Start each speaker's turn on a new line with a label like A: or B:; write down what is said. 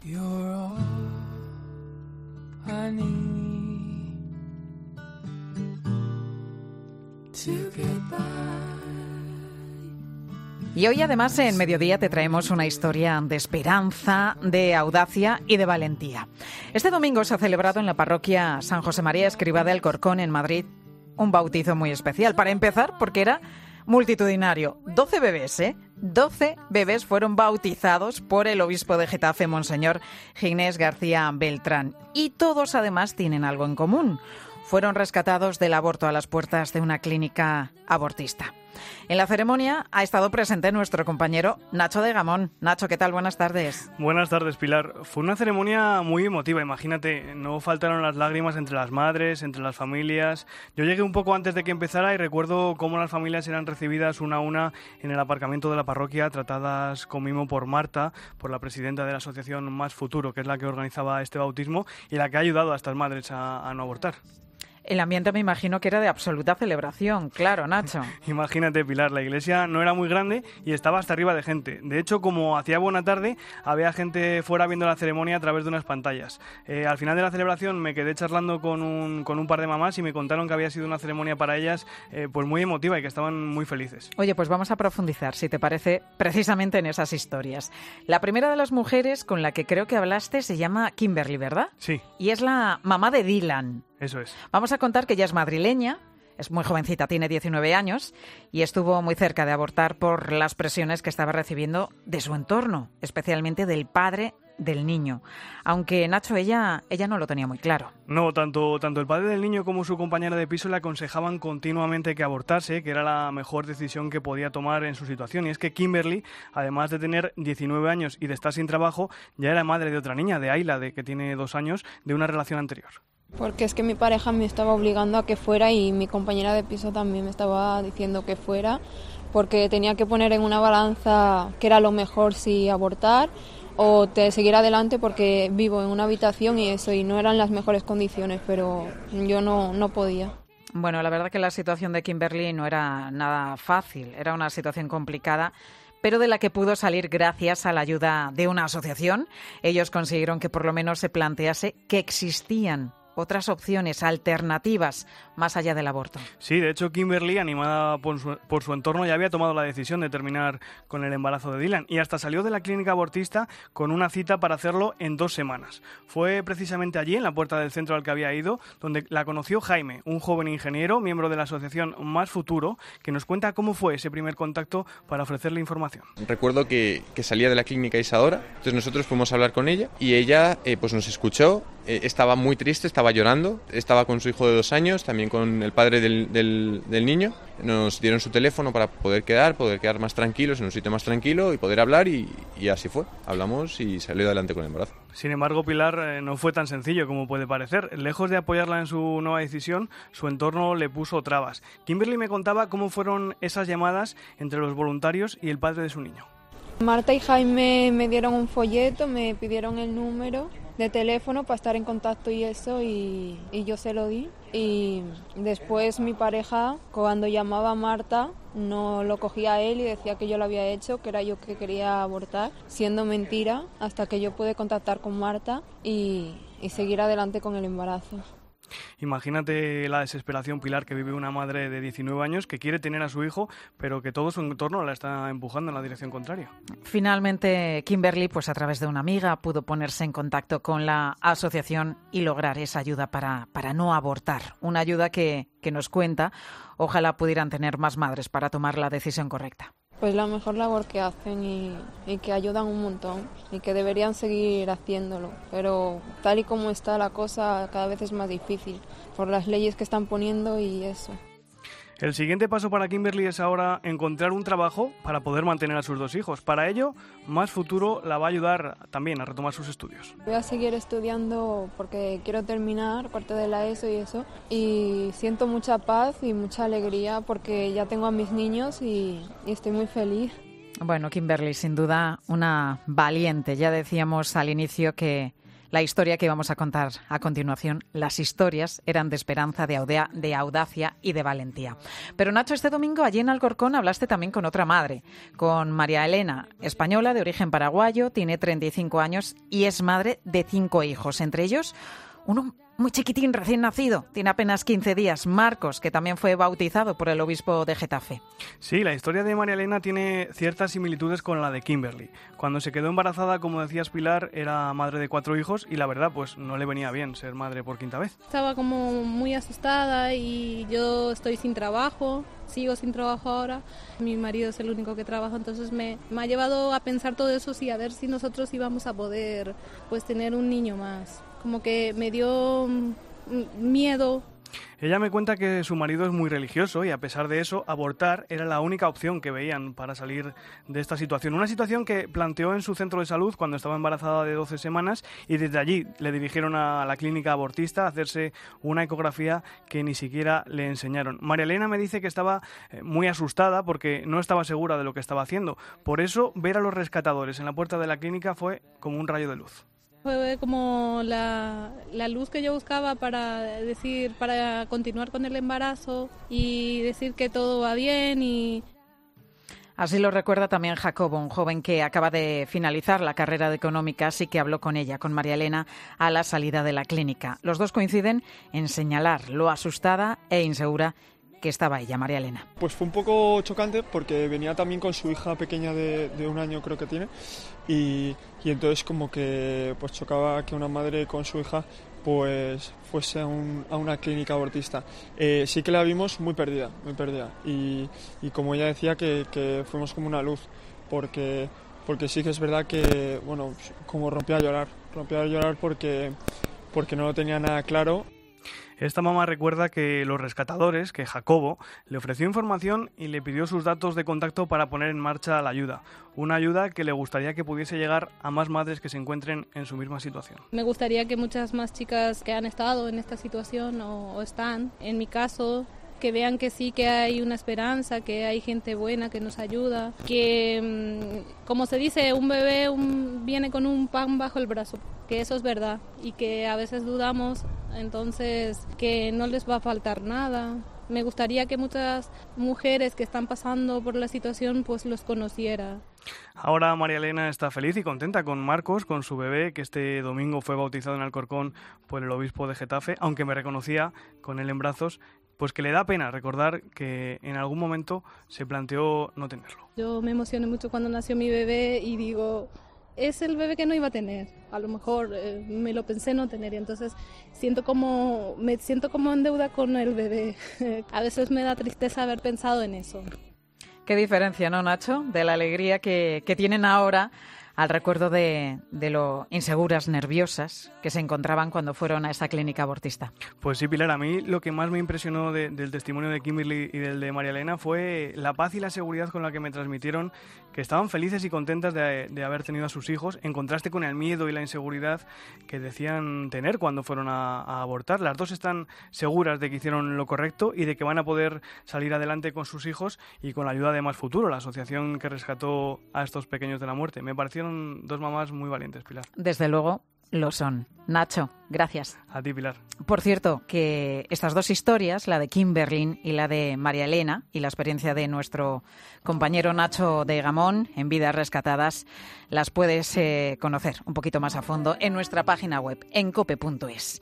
A: You're all I need to get by.
B: Y hoy además en Mediodía te traemos una historia de esperanza, de audacia y de valentía. Este domingo se ha celebrado en la parroquia San José María Escrivá de Alcorcón en Madrid un bautizo muy especial. Para empezar, porque era multitudinario. 12 bebés, 12 bebés fueron bautizados por el obispo de Getafe, Monseñor Ginés García Beltrán. Y todos además tienen algo en común. Fueron rescatados del aborto a las puertas de una clínica abortista. En la ceremonia ha estado presente nuestro compañero Nacho de Gamón. Nacho, ¿qué tal? Buenas tardes.
C: Buenas tardes, Pilar. Fue una ceremonia muy emotiva, imagínate. No faltaron las lágrimas entre las madres, entre las familias. Yo llegué un poco antes de que empezara y recuerdo cómo las familias eran recibidas una a una en el aparcamiento de la parroquia, tratadas con mimo por Marta, por la presidenta de la asociación Más Futuro, que es la que organizaba este bautismo y la que ha ayudado a estas madres a no abortar.
B: El ambiente me imagino que era de absoluta celebración, claro, Nacho.
C: Imagínate, Pilar, la iglesia no era muy grande y estaba hasta arriba de gente. De hecho, como hacía buena tarde, había gente fuera viendo la ceremonia a través de unas pantallas. Al final de la celebración me quedé charlando con un par de mamás y me contaron que había sido una ceremonia para ellas pues muy emotiva y que estaban muy felices.
B: Oye, pues vamos a profundizar, si te parece, precisamente en esas historias. La primera de las mujeres con la que creo que hablaste se llama Kimberly, ¿verdad?
C: Sí.
B: Y es la mamá de Dylan.
C: Eso es.
B: Vamos a contar que ella es madrileña, es muy jovencita, tiene 19 años y estuvo muy cerca de abortar por las presiones que estaba recibiendo de su entorno, especialmente del padre del niño. Aunque, Nacho, ella no lo tenía muy claro.
C: No, tanto el padre del niño como su compañera de piso le aconsejaban continuamente que abortase, que era la mejor decisión que podía tomar en su situación. Y es que Kimberly, además de tener 19 años y de estar sin trabajo, ya era madre de otra niña, de Ayla, que tiene 2 años, de una relación anterior.
D: Porque es que mi pareja me estaba obligando a que fuera y mi compañera de piso también me estaba diciendo que fuera, porque tenía que poner en una balanza qué era lo mejor, si abortar o seguir adelante, porque vivo en una habitación y eso, y no eran las mejores condiciones, pero yo no podía.
B: Bueno, la verdad que la situación de Kimberly no era nada fácil, era una situación complicada, pero de la que pudo salir gracias a la ayuda de una asociación. Ellos consiguieron que por lo menos se plantease que existían otras opciones alternativas más allá del aborto.
C: Sí, de hecho Kimberly, animada por su entorno, ya había tomado la decisión de terminar con el embarazo de Dylan y hasta salió de la clínica abortista con una cita para hacerlo en 2 semanas. Fue precisamente allí, en la puerta del centro al que había ido, donde la conoció Jaime, un joven ingeniero, miembro de la asociación Más Futuro, que nos cuenta cómo fue ese primer contacto para ofrecerle información.
E: Recuerdo que salía de la clínica Isadora, entonces nosotros fuimos a hablar con ella y ella pues nos escuchó. Estaba muy triste, estaba llorando, estaba con su hijo de 2 años, también con el padre del niño. Nos dieron su teléfono para poder quedar más tranquilos, en un sitio más tranquilo y poder hablar y así fue. Hablamos y salió adelante con el embarazo.
C: Sin embargo, Pilar, no fue tan sencillo como puede parecer. Lejos de apoyarla en su nueva decisión, su entorno le puso trabas. Kimberly me contaba cómo fueron esas llamadas entre los voluntarios y el padre de su niño.
D: Marta y Jaime me dieron un folleto, me pidieron el número de teléfono para estar en contacto y eso, y yo se lo di. Y después mi pareja, cuando llamaba a Marta, no lo cogía a él y decía que yo lo había hecho, que era yo que quería abortar, siendo mentira, hasta que yo pude contactar con Marta y seguir adelante con el embarazo.
C: Imagínate la desesperación, Pilar, que vive una madre de 19 años que quiere tener a su hijo, pero que todo su entorno la está empujando en la dirección contraria.
B: Finalmente, Kimberly, pues a través de una amiga, pudo ponerse en contacto con la asociación y lograr esa ayuda para no abortar. Una ayuda que nos cuenta, ojalá pudieran tener más madres para tomar la decisión correcta.
D: Pues la mejor labor que hacen y que ayudan un montón y que deberían seguir haciéndolo, pero tal y como está la cosa cada vez es más difícil por las leyes que están poniendo y eso.
C: El siguiente paso para Kimberly es ahora encontrar un trabajo para poder mantener a sus 2 hijos. Para ello, Más Futuro la va a ayudar también a retomar sus estudios.
D: Voy a seguir estudiando porque quiero terminar parte de la ESO y eso, y siento mucha paz y mucha alegría porque ya tengo a mis niños y estoy muy feliz.
B: Bueno, Kimberly, sin duda una valiente. Ya decíamos al inicio que La historia que íbamos a contar a continuación, las historias eran de esperanza, de audacia y de valentía. Pero Nacho, este domingo allí en Alcorcón hablaste también con otra madre, con María Elena, española de origen paraguayo, tiene 35 años y es madre de 5 hijos, entre ellos uno muy chiquitín, recién nacido, tiene apenas 15 días, Marcos, que también fue bautizado por el obispo de Getafe.
C: Sí, la historia de María Elena tiene ciertas similitudes con la de Kimberly. Cuando se quedó embarazada, como decías Pilar, era madre de 4 hijos y la verdad, pues no le venía bien ser madre por 5ª vez.
F: Estaba como muy asustada y yo estoy sin trabajo, sigo sin trabajo ahora. Mi marido es el único que trabaja, entonces me ha llevado a pensar todo eso y a ver si nosotros íbamos a poder pues tener un niño más. Como que me dio miedo.
C: Ella me cuenta que su marido es muy religioso y a pesar de eso, abortar era la única opción que veían para salir de esta situación. Una situación que planteó en su centro de salud cuando estaba embarazada de 12 semanas y desde allí le dirigieron a la clínica abortista a hacerse una ecografía que ni siquiera le enseñaron. María Elena me dice que estaba muy asustada porque no estaba segura de lo que estaba haciendo. Por eso, ver a los rescatadores en la puerta de la clínica fue como un rayo de luz.
F: Fue como la luz que yo buscaba para continuar con el embarazo y decir que todo va bien y...
B: Así lo recuerda también Jacobo, un joven que acaba de finalizar la carrera de económicas y que habló con ella, con María Elena, a la salida de la clínica. Los dos coinciden en señalar lo asustada e insegura que estaba ella, María Elena.
G: Pues fue un poco chocante porque venía también con su hija pequeña de 1 año, creo que tiene, y entonces como que pues chocaba que una madre con su hija pues fuese a una clínica abortista. Sí que la vimos muy perdida, y como ella decía que fuimos como una luz, porque sí que es verdad que, bueno, como rompía a llorar porque no lo tenía nada claro.
C: Esta mamá recuerda que los rescatadores, que Jacobo, le ofreció información y le pidió sus datos de contacto para poner en marcha la ayuda. Una ayuda que le gustaría que pudiese llegar a más madres que se encuentren en su misma situación.
F: Me gustaría que muchas más chicas que han estado en esta situación o están, en mi caso, que vean que sí, que hay una esperanza, que hay gente buena que nos ayuda, que, como se dice, un bebé viene con un pan bajo el brazo, que eso es verdad y que a veces dudamos, entonces que no les va a faltar nada. Me gustaría que muchas mujeres que están pasando por la situación pues los conociera.
C: Ahora María Elena está feliz y contenta con Marcos, con su bebé, que este domingo fue bautizado en Alcorcón por el obispo de Getafe, aunque me reconocía con él en brazos, pues que le da pena recordar que en algún momento se planteó no tenerlo.
F: Yo me emocioné mucho cuando nació mi bebé y digo, es el bebé que no iba a tener. A lo mejor me lo pensé no tener y entonces me siento como en deuda con el bebé. A veces me da tristeza haber pensado en eso.
B: Qué diferencia, ¿no, Nacho? De la alegría que tienen ahora al recuerdo de lo inseguras, nerviosas que se encontraban cuando fueron a esa clínica abortista.
C: Pues sí, Pilar, a mí lo que más me impresionó del testimonio de Kimberly y del de María Elena fue la paz y la seguridad con la que me transmitieron que estaban felices y contentas de haber tenido a sus hijos, en contraste con el miedo y la inseguridad que decían tener cuando fueron a abortar. Las dos están seguras de que hicieron lo correcto y de que van a poder salir adelante con sus hijos y con la ayuda de Más Futuro, la asociación que rescató a estos pequeños de la muerte. Me parecieron dos mamás muy valientes, Pilar.
B: Desde luego lo son. Nacho, gracias.
C: A ti, Pilar.
B: Por cierto, que estas dos historias, la de Kimberly y la de María Elena, y la experiencia de nuestro compañero Nacho de Gamón en Vidas Rescatadas, las puedes conocer un poquito más a fondo en nuestra página web, en cope.es.